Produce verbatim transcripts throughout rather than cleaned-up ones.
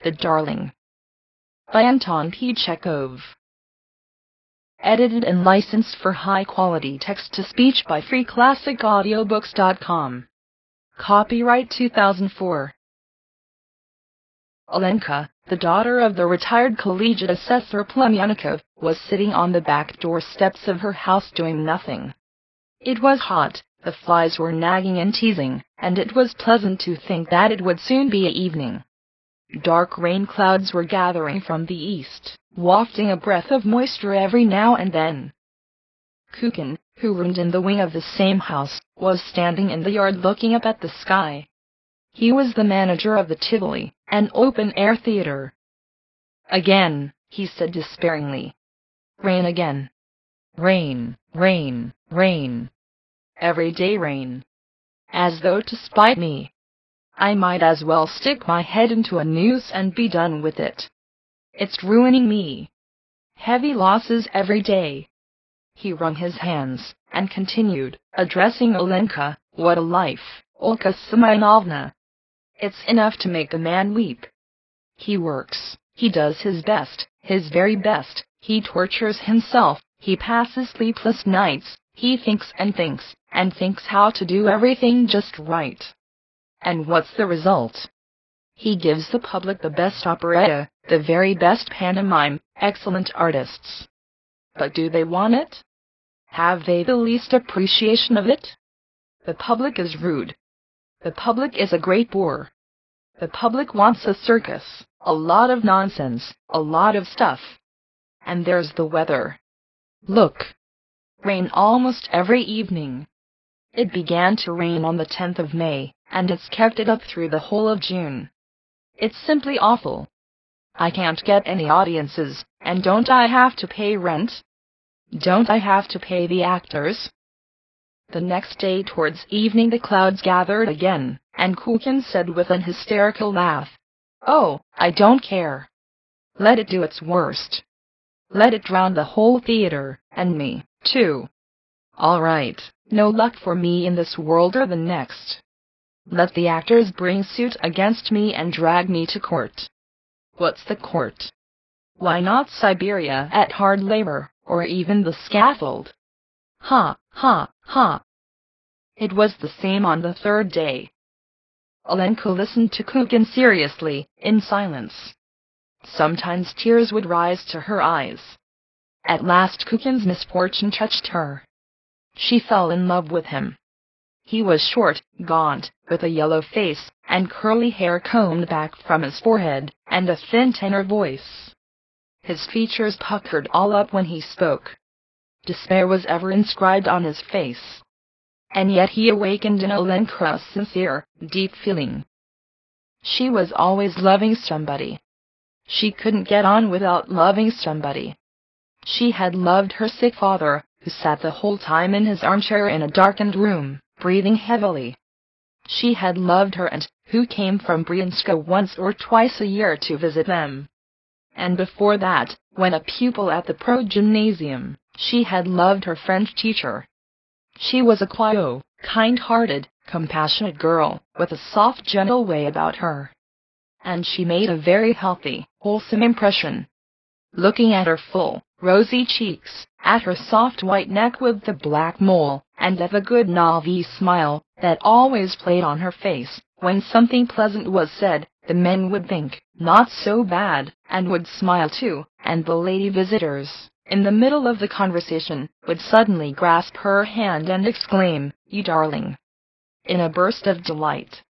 The Darling, by Anton P. Chekhov. Edited and licensed for high-quality text-to-speech by free classic audiobooks dot com. Copyright two thousand four. Olenka, the daughter of the retired collegiate assessor Plemyanikov, was sitting on the back door steps of her house doing nothing. It was hot, the flies were nagging and teasing, and it was pleasant to think that it would soon be evening. Dark rain clouds were gathering from the east, wafting a breath of moisture every now and then. Kukin, who roomed in the wing of the same house, was standing in the yard looking up at the sky. He was the manager of the Tivoli, an open-air theater. "Again," he said despairingly. "Rain again. Rain, rain, rain. Every day rain. As though to spite me. I might as well stick my head into a noose and be done with it. It's ruining me. Heavy losses every day." He wrung his hands, and continued, addressing Olenka, "What a life, Olga Semyonovna! It's enough to make a man weep. He works, he does his best, his very best, he tortures himself, he passes sleepless nights, he thinks and thinks, and thinks how to do everything just right. And what's the result? He gives the public the best operetta, the very best pantomime, excellent artists. But do they want it? Have they the least appreciation of it? The public is rude. The public is a great bore. The public wants a circus, a lot of nonsense, a lot of stuff. And there's the weather. Look. Rain almost every evening. It began to rain on the tenth of May, and it's kept it up through the whole of June. It's simply awful. I can't get any audiences, and don't I have to pay rent? Don't I have to pay the actors?" The next day towards evening the clouds gathered again, and Kukin said with an hysterical laugh, "Oh, I don't care. Let it do its worst. Let it drown the whole theater, and me, too. All right, no luck for me in this world or the next. Let the actors bring suit against me and drag me to court. What's the court? Why not Siberia at hard labor, or even the scaffold? Ha, ha, ha." It was the same on the third day. Olenka listened to Kukin seriously, in silence. Sometimes tears would rise to her eyes. At last Kukin's misfortune touched her. She fell in love with him. He was short, gaunt, with a yellow face, and curly hair combed back from his forehead, and a thin tenor voice. His features puckered all up when he spoke. Despair was ever inscribed on his face. And yet he awakened in Olenka a sincere, deep feeling. She was always loving somebody. She couldn't get on without loving somebody. She had loved her sick father, who sat the whole time in his armchair in a darkened room, breathing heavily. She had loved her aunt, who came from Brianska once or twice a year to visit them. And before that, when a pupil at the pro-gymnasium, she had loved her French teacher. She was a quiet, kind-hearted, compassionate girl, with a soft, gentle way about her. And she made a very healthy, wholesome impression. Looking at her full, rosy cheeks, at her soft white neck with the black mole, and at the good Navi smile that always played on her face, when something pleasant was said, the men would think, "Not so bad," and would smile too, and the lady visitors, in the middle of the conversation, would suddenly grasp her hand and exclaim, "You darling!" in a burst of delight.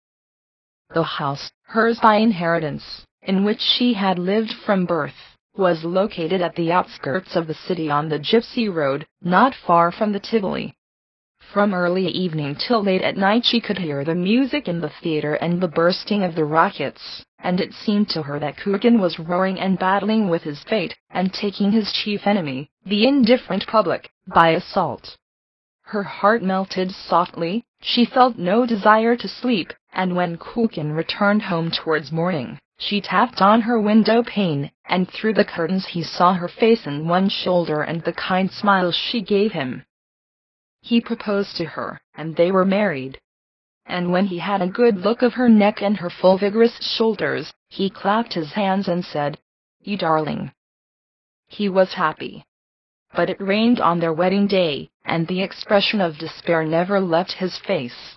The house, hers by inheritance, in which she had lived from birth, was located at the outskirts of the city on the Gypsy Road, not far from the Tivoli. From early evening till late at night she could hear the music in the theater and the bursting of the rockets, and it seemed to her that Kukin was roaring and battling with his fate, and taking his chief enemy, the indifferent public, by assault. Her heart melted softly, she felt no desire to sleep, and when Kukin returned home towards morning, she tapped on her window pane, and through the curtains he saw her face and one shoulder and the kind smile she gave him. He proposed to her, and they were married. And when he had a good look of her neck and her full vigorous shoulders, He clapped his hands and said, "You darling." He was happy. But it rained on their wedding day, and the expression of despair never left his face.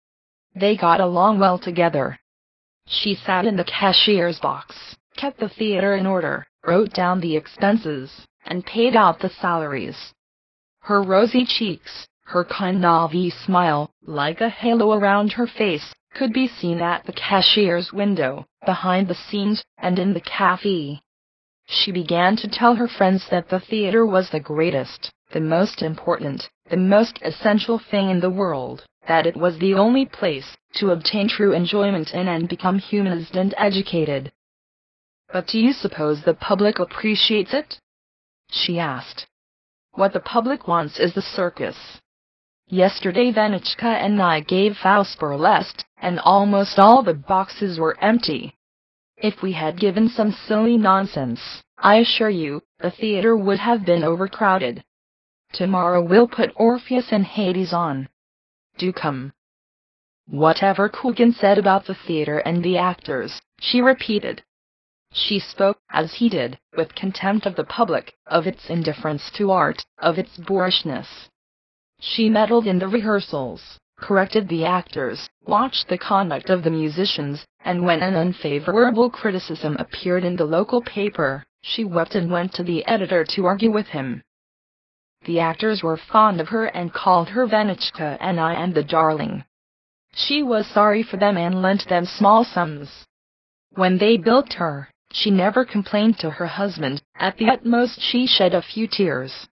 They got along well together. She sat in the cashier's box, kept the theater in order, wrote down the expenses, and paid out the salaries. Her rosy cheeks, her kind Navi smile, like a halo around her face, could be seen at the cashier's window, behind the scenes, and in the cafe. She began to tell her friends that the theater was the greatest, the most important, the most essential thing in the world, that it was the only place to obtain true enjoyment in and become humanized and educated. "But do you suppose the public appreciates it?" she asked. "What the public wants is the circus. Yesterday Vanichka and I gave Faust burlesque, and almost all the boxes were empty. If we had given some silly nonsense, I assure you, the theater would have been overcrowded. Tomorrow we'll put Orpheus and Hades on. Do come." Whatever Kukin said about the theater and the actors, she repeated. She spoke, as he did, with contempt of the public, of its indifference to art, of its boorishness. She meddled in the rehearsals, corrected the actors, watched the conduct of the musicians, and when an unfavorable criticism appeared in the local paper, she wept and went to the editor to argue with him. The actors were fond of her and called her Vanichka and I and the darling. She was sorry for them and lent them small sums. When they bilked her, she never complained to her husband. At the utmost she shed a few tears.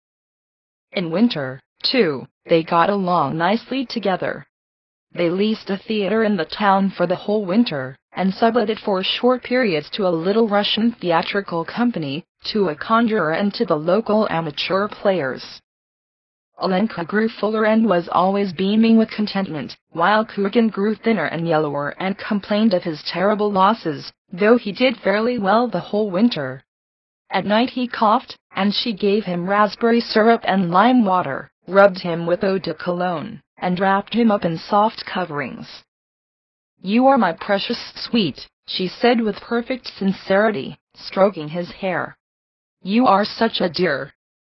In winter, too, they got along nicely together. They leased a theater in the town for the whole winter, and sublet it for short periods to a little Russian theatrical company, to a conjurer and to the local amateur players. Olenka grew fuller and was always beaming with contentment, while Kukin grew thinner and yellower and complained of his terrible losses, though he did fairly well the whole winter. At night he coughed, and she gave him raspberry syrup and lime water, rubbed him with eau de cologne, and wrapped him up in soft coverings. "You are my precious sweet," she said with perfect sincerity, stroking his hair. "You are such a dear."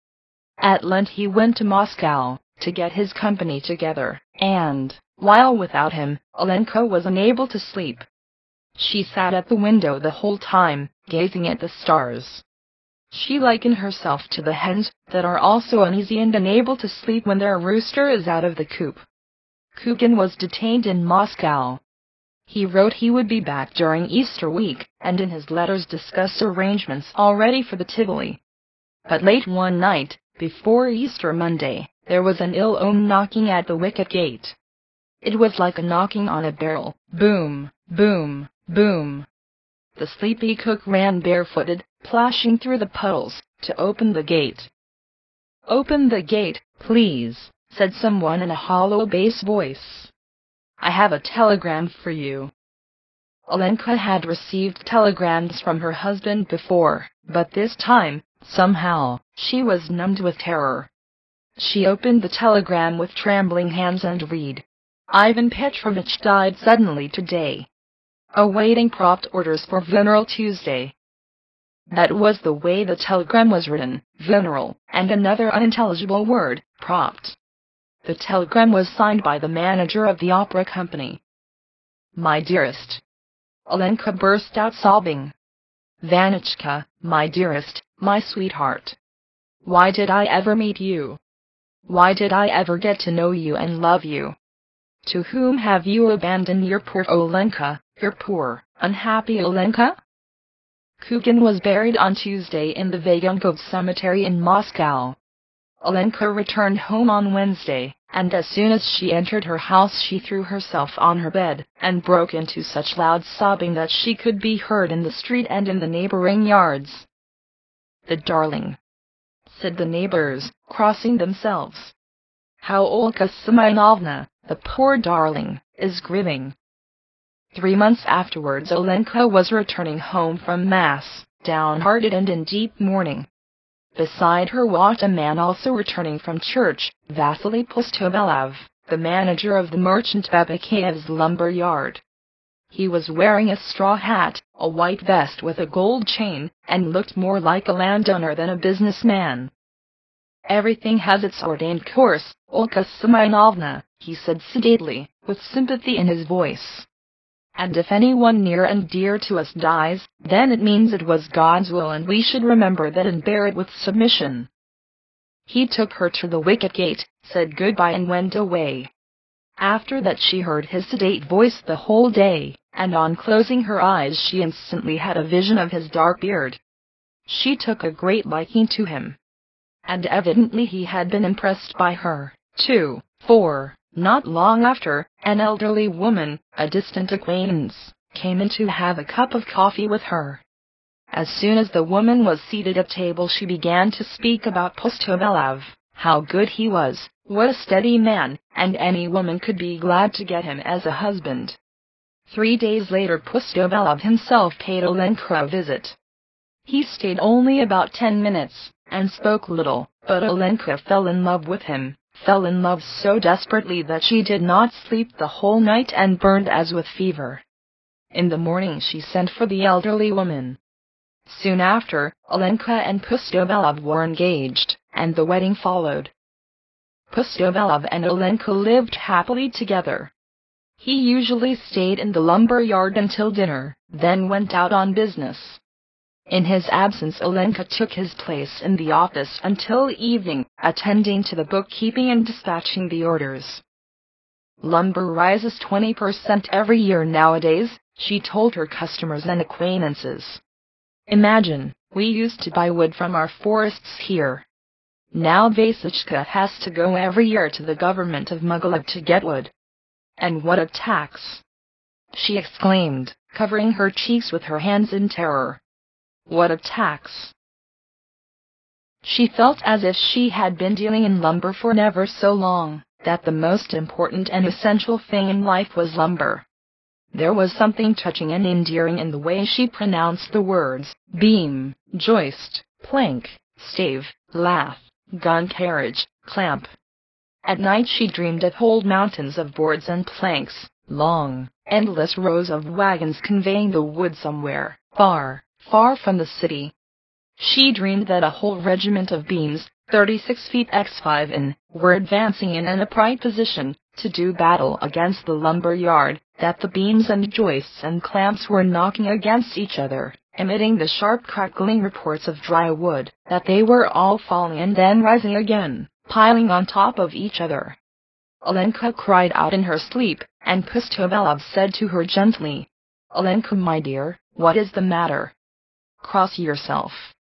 At Lent he went to Moscow, to get his company together, and, while without him, Olenka was unable to sleep. She sat at the window the whole time, gazing at the stars. She likened herself to the hens, that are also uneasy and unable to sleep when their rooster is out of the coop. Kukin was detained in Moscow. He wrote he would be back during Easter week, and in his letters discussed arrangements already for the Tivoli. But late one night, before Easter Monday, there was an ill-omened knocking at the wicket gate. It was like a knocking on a barrel, boom, boom, boom. The sleepy cook ran barefooted, plashing through the puddles, to open the gate. "Open the gate, please," said someone in a hollow bass voice. "I have a telegram for you." Olenka had received telegrams from her husband before, but this time, somehow, she was numbed with terror. She opened the telegram with trembling hands and read, "Ivan Petrovich died suddenly today. Awaiting prompt orders for funeral Tuesday." That was the way the telegram was written, funeral, and another unintelligible word, prompt. The telegram was signed by the manager of the opera company. "My dearest." Olenka burst out sobbing. "Vanichka, my dearest, my sweetheart. Why did I ever meet you? Why did I ever get to know you and love you? To whom have you abandoned your poor Olenka, your poor, unhappy Olenka?" Kukin was buried on Tuesday in the Vagenkov cemetery in Moscow. Olenka returned home on Wednesday, and as soon as she entered her house she threw herself on her bed, and broke into such loud sobbing that she could be heard in the street and in the neighboring yards. "The darling," said the neighbors, crossing themselves. "How Olga Semyonovna, the poor darling, is grieving." Three months afterwards Olenka was returning home from Mass, downhearted and in deep mourning. Beside her walked a man also returning from church, Vasily Pustovalov, the manager of the merchant Babakayev's lumber yard. He was wearing a straw hat, a white vest with a gold chain, and looked more like a landowner than a businessman. "Everything has its ordained course, Olga Semyonovna," he said sedately, with sympathy in his voice. "And if anyone near and dear to us dies, then it means it was God's will, and we should remember that and bear it with submission." He took her to the wicket gate, said goodbye and went away. After that she heard his sedate voice the whole day, and on closing her eyes she instantly had a vision of his dark beard. She took a great liking to him. And evidently he had been impressed by her, too, for, not long after, an elderly woman, a distant acquaintance, came in to have a cup of coffee with her. As soon as the woman was seated at table she began to speak about Pustovalov, how good he was, what a steady man, and any woman could be glad to get him as a husband. Three days later Pustovalov himself paid Olenka a visit. He stayed only about ten minutes, and spoke little, but Olenka fell in love with him, fell in love so desperately that she did not sleep the whole night and burned as with fever. In the morning she sent for the elderly woman. Soon after, Olenka and Pustovalov were engaged, and the wedding followed. Pustovalov and Olenka lived happily together. He usually stayed in the lumber yard until dinner, then went out on business. In his absence Olenka took his place in the office until evening, attending to the bookkeeping and dispatching the orders. "Lumber rises twenty percent every year nowadays," she told her customers and acquaintances. "Imagine, we used to buy wood from our forests here. Now Vasechka has to go every year to the government of Mogilev to get wood. And what a tax!" she exclaimed, covering her cheeks with her hands in terror. What a tax! She felt as if she had been dealing in lumber for never so long, that the most important and essential thing in life was lumber. There was something touching and endearing in the way she pronounced the words, beam, joist, plank, stave, lath, gun carriage, clamp. At night she dreamed of whole mountains of boards and planks, long, endless rows of wagons conveying the wood somewhere, far, far from the city. She dreamed that a whole regiment of beams, thirty-six feet by five in, were advancing in an upright position, to do battle against the lumber yard, that the beams and joists and clamps were knocking against each other, emitting the sharp crackling reports of dry wood, that they were all falling and then rising again, piling on top of each other. Olenka cried out in her sleep, and Pustovalov said to her gently, "Olenka, my dear, what is the matter? Cross yourself."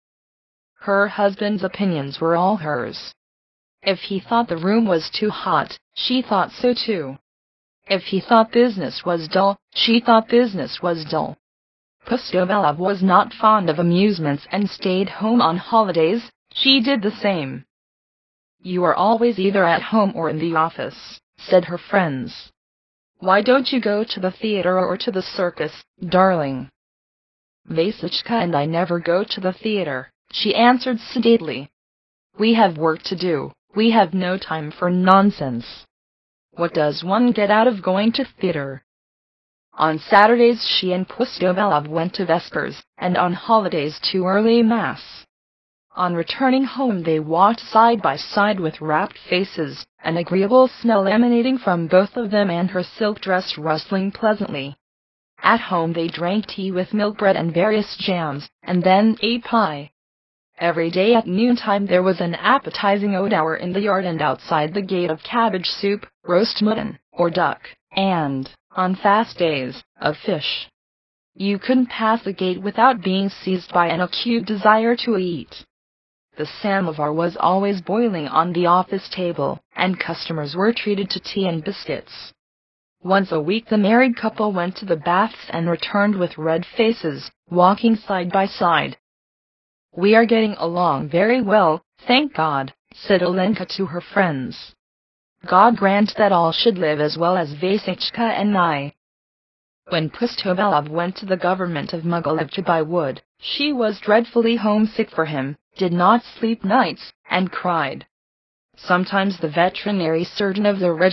Her husband's opinions were all hers. If he thought the room was too hot, she thought so too. If he thought business was dull, she thought business was dull. Pustovalov was not fond of amusements and stayed home on holidays. She did the same. "You are always either at home or in the office," said her friends. "Why don't you go to the theater or to the circus, darling?" "Vasechka and I never go to the theater," she answered sedately. "We have work to do, we have no time for nonsense. What does one get out of going to theater?" On Saturdays she and Pustovalov went to vespers, and on holidays to early mass. On returning home they walked side by side with rapt faces, an agreeable smell emanating from both of them and her silk dress rustling pleasantly. At home they drank tea with milk bread and various jams, and then ate pie. Every day at noontime there was an appetizing oat hour in the yard, and outside the gate of cabbage soup, roast mutton, or duck, and, on fast days, of fish. You couldn't pass the gate without being seized by an acute desire to eat. The samovar was always boiling on the office table, and customers were treated to tea and biscuits. Once a week the married couple went to the baths and returned with red faces, walking side by side. "We are getting along very well, thank God," said Olenka to her friends. "God grant that all should live as well as Vasechka and I." When Pustovalov went to the government of Mogilev to buy wood, she was dreadfully homesick for him, did not sleep nights, and cried. Sometimes the veterinary surgeon of the regiment,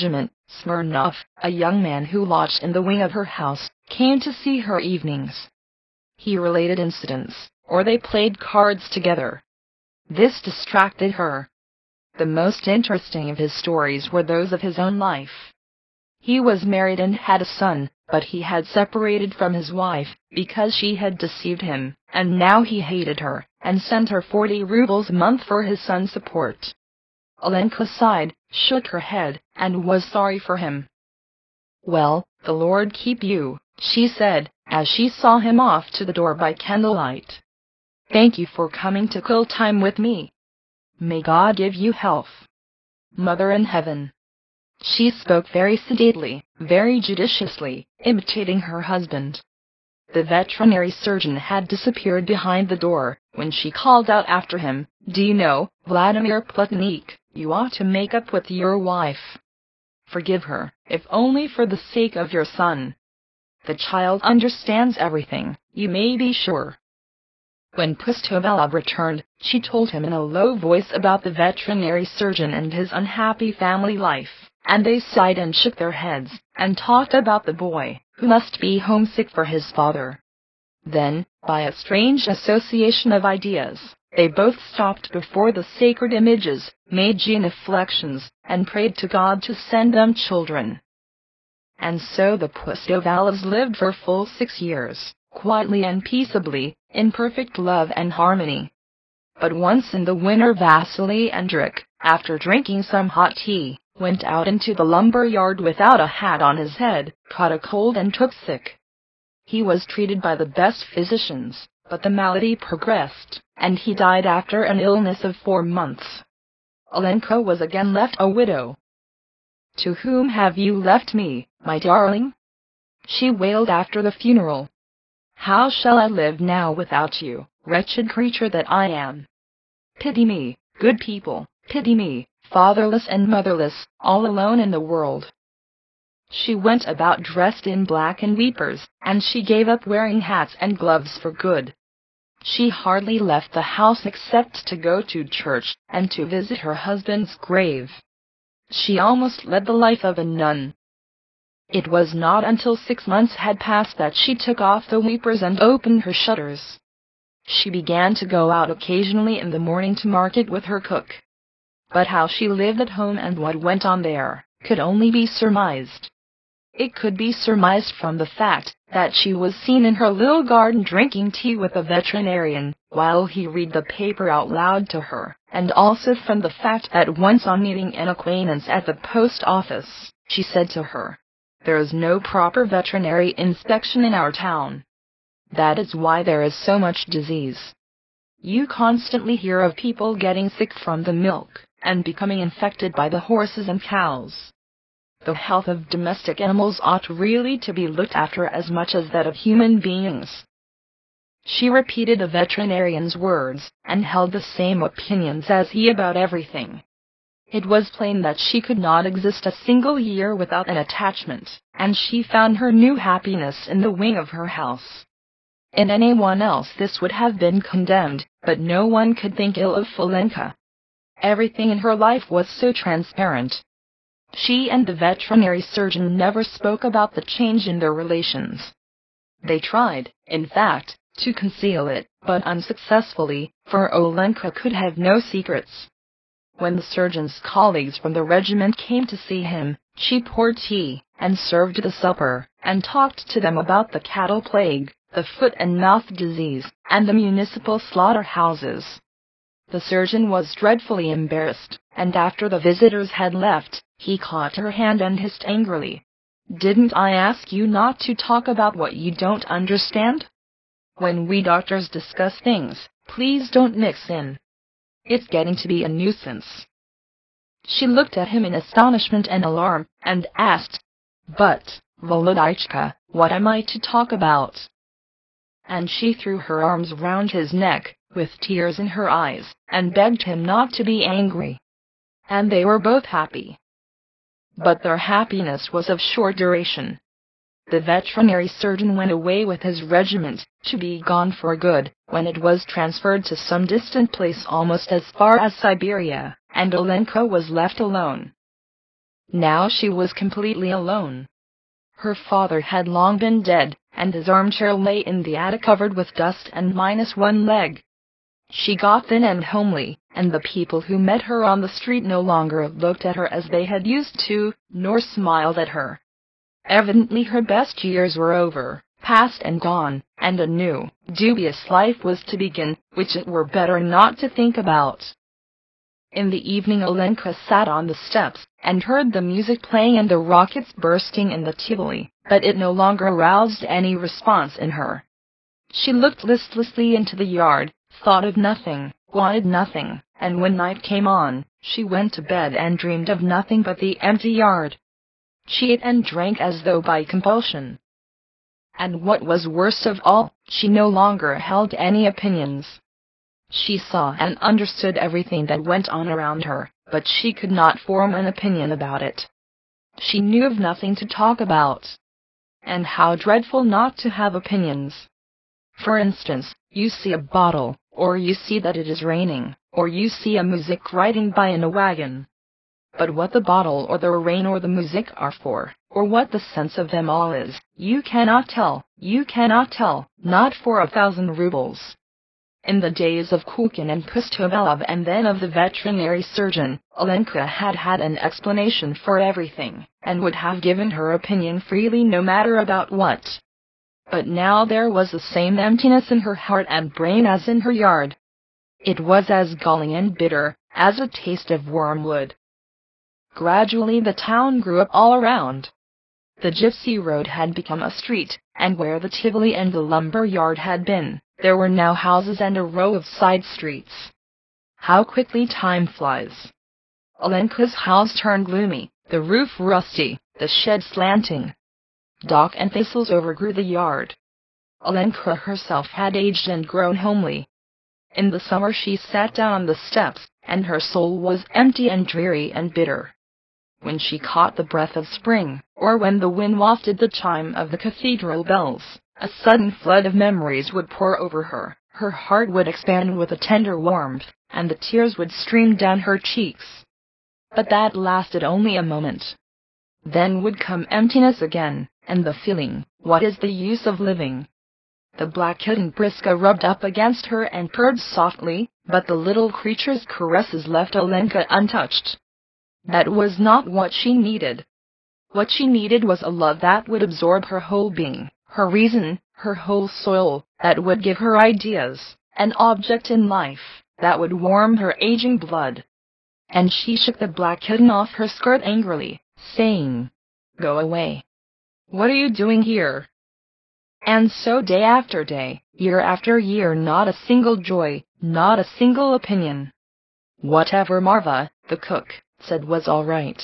Smirnov, a young man who lodged in the wing of her house, came to see her evenings. He related incidents, or they played cards together. This distracted her. The most interesting of his stories were those of his own life. He was married and had a son, but he had separated from his wife because she had deceived him, and now he hated her and sent her forty rubles a month for his son's support. Olenka sighed, shook her head, and was sorry for him. "Well, the Lord keep you," she said, as she saw him off to the door by candlelight. "Thank you for coming to kill time with me. May God give you health. Mother in heaven." She spoke very sedately, very judiciously, imitating her husband. The veterinary surgeon had disappeared behind the door, when she called out after him, "Do you know, Vladimir Platonych, you ought to make up with your wife. Forgive her, if only for the sake of your son. The child understands everything, you may be sure." When Pustovalov returned, she told him in a low voice about the veterinary surgeon and his unhappy family life, and they sighed and shook their heads, and talked about the boy, who must be homesick for his father. Then, by a strange association of ideas, they both stopped before the sacred images, made genuflections, and prayed to God to send them children. And so the Pustovalovs lived for full six years, quietly and peaceably, in perfect love and harmony. But once in the winter Vasily Andreyich, after drinking some hot tea, went out into the lumber yard without a hat on his head, caught a cold and took sick. He was treated by the best physicians, but the malady progressed, and he died after an illness of four months. Olenka was again left a widow. "To whom have you left me, my darling?" she wailed after the funeral. "How shall I live now without you, wretched creature that I am? Pity me, good people, pity me, fatherless and motherless, all alone in the world." She went about dressed in black and weepers, and she gave up wearing hats and gloves for good. She hardly left the house except to go to church and to visit her husband's grave. She almost led the life of a nun. It was not until six months had passed that she took off the weepers and opened her shutters. She began to go out occasionally in the morning to market with her cook. But how she lived at home and what went on there, could only be surmised. It could be surmised from the fact that she was seen in her little garden drinking tea with a veterinarian, while he read the paper out loud to her, and also from the fact that once on meeting an acquaintance at the post office, she said to her, "There is no proper veterinary inspection in our town. That is why there is so much disease. You constantly hear of people getting sick from the milk, and becoming infected by the horses and cows. The health of domestic animals ought really to be looked after as much as that of human beings." She repeated the veterinarian's words, and held the same opinions as he about everything. It was plain that she could not exist a single year without an attachment, and she found her new happiness in the wing of her house. In anyone else this would have been condemned, but no one could think ill of Olenka. Everything in her life was so transparent. She and the veterinary surgeon never spoke about the change in their relations. They tried, in fact, to conceal it, but unsuccessfully, for Olenka could have no secrets. When the surgeon's colleagues from the regiment came to see him, she poured tea, and served the supper, and talked to them about the cattle plague, the foot and mouth disease, and the municipal slaughterhouses. The surgeon was dreadfully embarrassed, and after the visitors had left, he caught her hand and hissed angrily, "Didn't I ask you not to talk about what you don't understand? When we doctors discuss things, please don't mix in. It's getting to be a nuisance." She looked at him in astonishment and alarm, and asked, "But, Volodichka, what am I to talk about?" And she threw her arms round his neck, with tears in her eyes, and begged him not to be angry. And they were both happy. But their happiness was of short duration. The veterinary surgeon went away with his regiment, to be gone for good, when it was transferred to some distant place almost as far as Siberia, and Olenka was left alone. Now she was completely alone. Her father had long been dead, and his armchair lay in the attic covered with dust and minus one leg. She got thin and homely, and the people who met her on the street no longer looked at her as they had used to, nor smiled at her. Evidently her best years were over, past and gone, and a new, dubious life was to begin, which it were better not to think about. In the evening Olenka sat on the steps, and heard the music playing and the rockets bursting in the Tivoli, but it no longer aroused any response in her. She looked listlessly into the yard, thought of nothing, wanted nothing, and when night came on, she went to bed and dreamed of nothing but the empty yard. She ate and drank as though by compulsion. And what was worst of all, she no longer held any opinions. She saw and understood everything that went on around her, but she could not form an opinion about it. She knew of nothing to talk about. And how dreadful not to have opinions! For instance, you see a bottle, or you see that it is raining, or you see a music riding by in a wagon. But what the bottle or the rain or the music are for, or what the sense of them all is, you cannot tell, you cannot tell, not for a thousand rubles. In the days of Kukin and Pustovalov and then of the veterinary surgeon, Olenka had had an explanation for everything, and would have given her opinion freely no matter about what. But now there was the same emptiness in her heart and brain as in her yard. It was as galling and bitter as a taste of wormwood. Gradually the town grew up all around. The gypsy road had become a street, and where the Tivoli and the lumber yard had been, there were now houses and a row of side streets. How quickly time flies! Olenka's house turned gloomy, the roof rusty, the shed slanting. Dock and thistles overgrew the yard. Olenka herself had aged and grown homely. In the summer she sat down on the steps, and her soul was empty and dreary and bitter. When she caught the breath of spring, or when the wind wafted the chime of the cathedral bells, a sudden flood of memories would pour over her, her heart would expand with a tender warmth, and the tears would stream down her cheeks. But that lasted only a moment. Then would come emptiness again, and the feeling, what is the use of living? The black kitten Briska rubbed up against her and purred softly, but the little creature's caresses left Olenka untouched. That was not what she needed. What she needed was a love that would absorb her whole being, her reason, her whole soul, that would give her ideas, an object in life, that would warm her aging blood. And she shook the black kitten off her skirt angrily, saying, "Go away. What are you doing here?" And so day after day, year after year, not a single joy, not a single opinion. Whatever Marva, the cook, said was all right.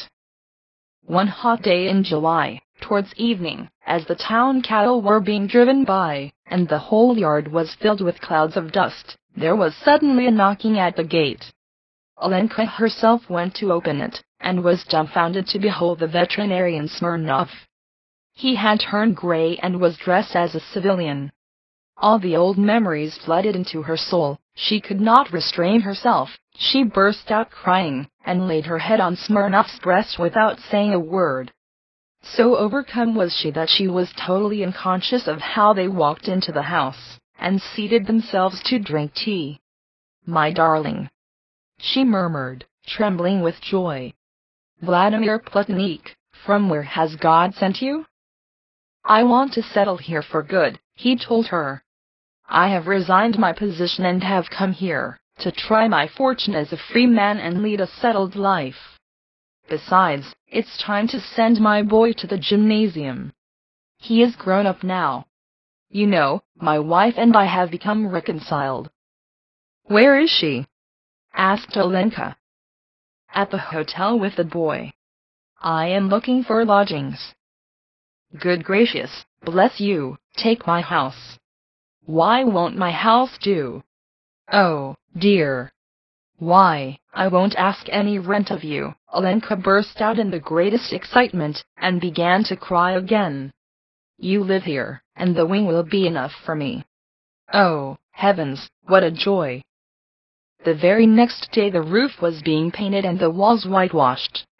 One hot day in July, towards evening, as the town cattle were being driven by, and the whole yard was filled with clouds of dust, there was suddenly a knocking at the gate. Olenka herself went to open it, and was dumbfounded to behold the veterinarian Smirnov. He had turned grey and was dressed as a civilian. All the old memories flooded into her soul. She could not restrain herself. She burst out crying, and laid her head on Smirnov's breast without saying a word. So overcome was she that she was totally unconscious of how they walked into the house, and seated themselves to drink tea. "My darling," she murmured, trembling with joy. "Vladimir Platonych, from where has God sent you?" "I want to settle here for good," he told her. "I have resigned my position and have come here, to try my fortune as a free man and lead a settled life. Besides, it's time to send my boy to the gymnasium. He is grown up now. You know, my wife and I have become reconciled." "Where is she?" asked Olenka. "At the hotel with the boy. I am looking for lodgings." "Good gracious, bless you, take my house." "Why won't my house do?" "Oh, dear. Why, I won't ask any rent of you." Olenka burst out in the greatest excitement, and began to cry again. "You live here, and the wing will be enough for me. Oh, heavens, what a joy!" The very next day the roof was being painted and the walls whitewashed,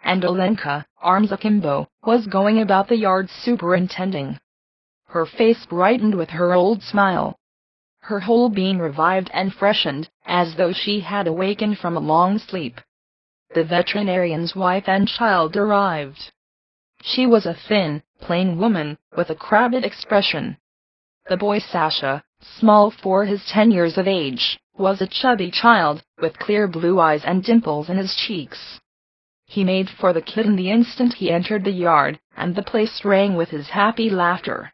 and Olenka, arms akimbo, was going about the yard superintending. Her face brightened with her old smile. Her whole being revived and freshened, as though she had awakened from a long sleep. The veterinarian's wife and child arrived. She was a thin, plain woman, with a crabbed expression. The boy Sasha, small for his ten years of age, was a chubby child, with clear blue eyes and dimples in his cheeks. He made for the kitten the instant he entered the yard, and the place rang with his happy laughter.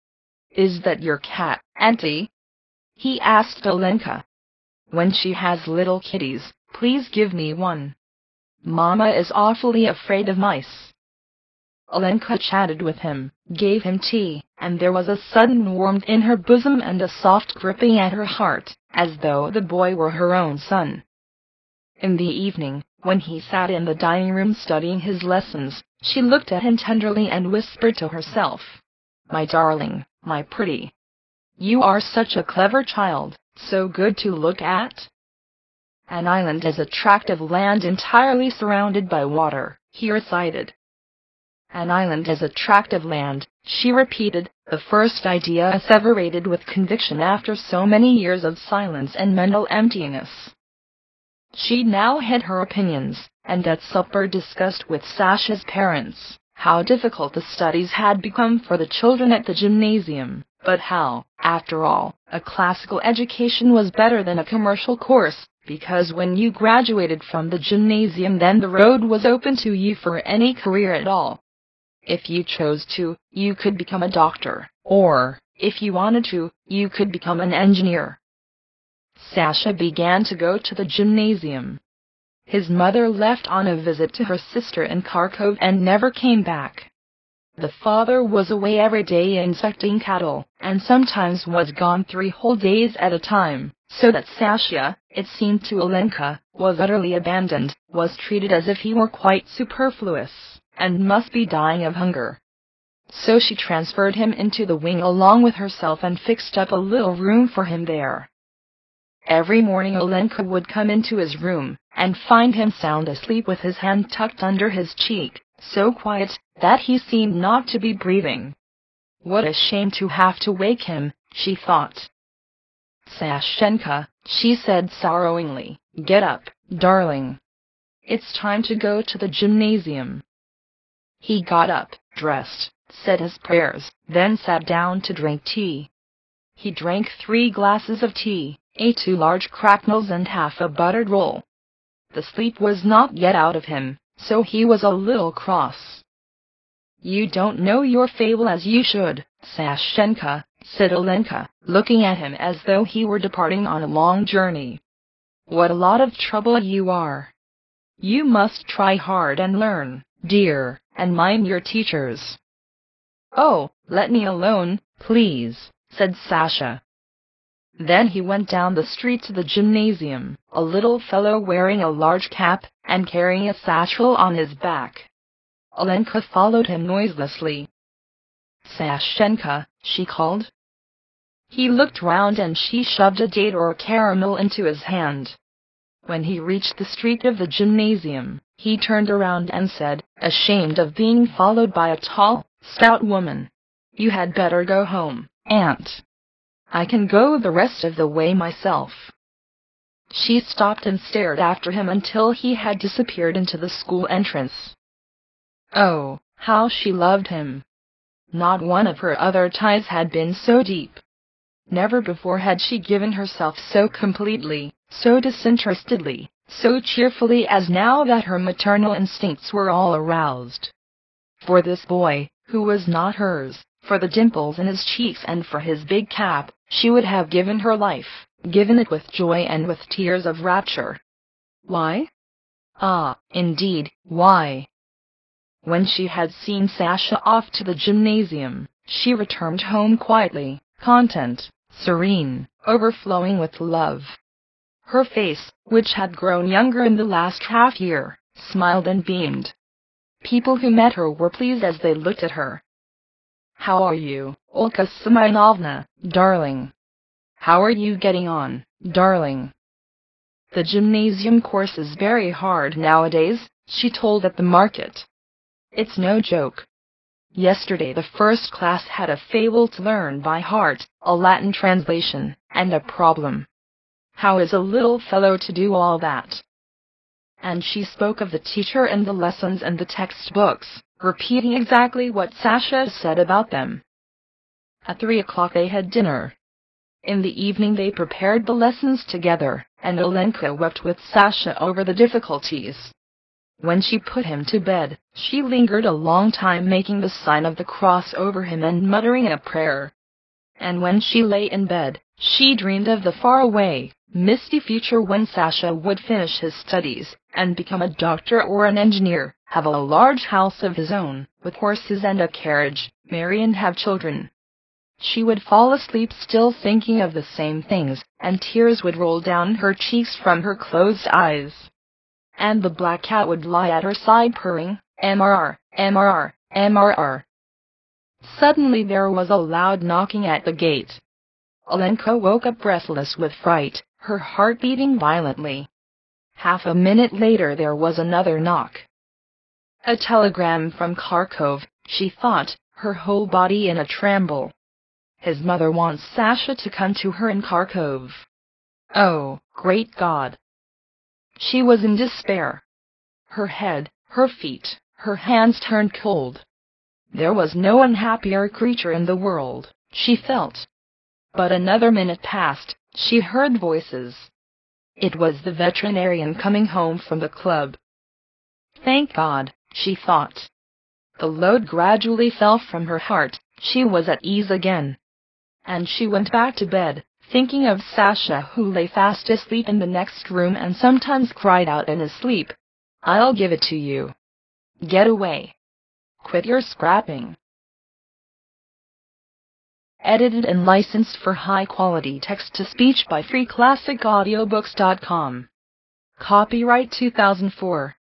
"Is that your cat, Auntie?" he asked Olenka. "When she has little kitties, please give me one. Mama is awfully afraid of mice." Olenka chatted with him, gave him tea, and there was a sudden warmth in her bosom and a soft gripping at her heart, as though the boy were her own son. In the evening, when he sat in the dining room studying his lessons, she looked at him tenderly and whispered to herself, "My darling, my pretty. You are such a clever child, so good to look at." "An island is a tract of land entirely surrounded by water," he recited. "An island is a tract of land," she repeated, the first idea asseverated with conviction after so many years of silence and mental emptiness. She now had her opinions, and at supper discussed with Sasha's parents how difficult the studies had become for the children at the gymnasium, but how, after all, a classical education was better than a commercial course, because when you graduated from the gymnasium then the road was open to you for any career at all. If you chose to, you could become a doctor, or, if you wanted to, you could become an engineer. Sasha began to go to the gymnasium. His mother left on a visit to her sister in Kharkov and never came back. The father was away every day inspecting cattle, and sometimes was gone three whole days at a time, so that Sasha, it seemed to Olenka, was utterly abandoned, was treated as if he were quite superfluous, and must be dying of hunger. So she transferred him into the wing along with herself and fixed up a little room for him there. Every morning Olenka would come into his room, and find him sound asleep with his hand tucked under his cheek, so quiet that he seemed not to be breathing. What a shame to have to wake him, she thought. "Sashenka," she said sorrowingly, "get up, darling. It's time to go to the gymnasium." He got up, dressed, said his prayers, then sat down to drink tea. He drank three glasses of tea, ate two large cracknels and half a buttered roll. The sleep was not yet out of him, so he was a little cross. "You don't know your fable as you should, Sashenka," said Olenka, looking at him as though he were departing on a long journey. "What a lot of trouble you are. You must try hard and learn, dear, and mind your teachers." "Oh, let me alone, please," said Sasha. Then he went down the street to the gymnasium, a little fellow wearing a large cap, and carrying a satchel on his back. Olenka followed him noiselessly. "Sashenka," she called. He looked round and she shoved a date or caramel into his hand. When he reached the street of the gymnasium, he turned around and said, ashamed of being followed by a tall, stout woman, "You had better go home, Aunt. I can go the rest of the way myself." She stopped and stared after him until he had disappeared into the school entrance. Oh, how she loved him! Not one of her other ties had been so deep. Never before had she given herself so completely, so disinterestedly, so cheerfully as now that her maternal instincts were all aroused. For this boy, who was not hers, for the dimples in his cheeks and for his big cap, she would have given her life, given it with joy and with tears of rapture. Why? Ah, indeed, why? When she had seen Sasha off to the gymnasium, she returned home quietly, content, serene, overflowing with love. Her face, which had grown younger in the last half year, smiled and beamed. People who met her were pleased as they looked at her. "How are you, Olga Semyonovna, darling? How are you getting on, darling? The gymnasium course is very hard nowadays," she told at the market. It's no joke. Yesterday the first class had a fable to learn by heart, a Latin translation, and a problem. How is a little fellow to do all that? And she spoke of the teacher and the lessons and the textbooks, repeating exactly what Sasha said about them. At three o'clock they had dinner. In the evening they prepared the lessons together, and Olenka wept with Sasha over the difficulties. When she put him to bed, she lingered a long time making the sign of the cross over him and muttering a prayer. And when she lay in bed, she dreamed of the faraway, misty future when Sasha would finish his studies, and become a doctor or an engineer, have a large house of his own, with horses and a carriage, marry and have children. She would fall asleep still thinking of the same things, and tears would roll down her cheeks from her closed eyes. And the black cat would lie at her side purring, M R R, M R R, M R R. Suddenly there was a loud knocking at the gate. Olenka woke up breathless with fright, her heart beating violently. Half a minute later there was another knock. A telegram from Kharkov, she thought, her whole body in a tremble. His mother wants Sasha to come to her in Kharkov. Oh, great God! She was in despair. Her head, her feet, her hands turned cold. There was no unhappier creature in the world, she felt. But another minute passed, she heard voices. It was the veterinarian coming home from the club. Thank God, she thought. The load gradually fell from her heart, she was at ease again. And she went back to bed, thinking of Sasha who lay fast asleep in the next room and sometimes cried out in his sleep, "I'll give it to you. Get away. Quit your scrapping." Edited and licensed for high-quality text-to-speech by free classic audiobooks dot com. Copyright two thousand four.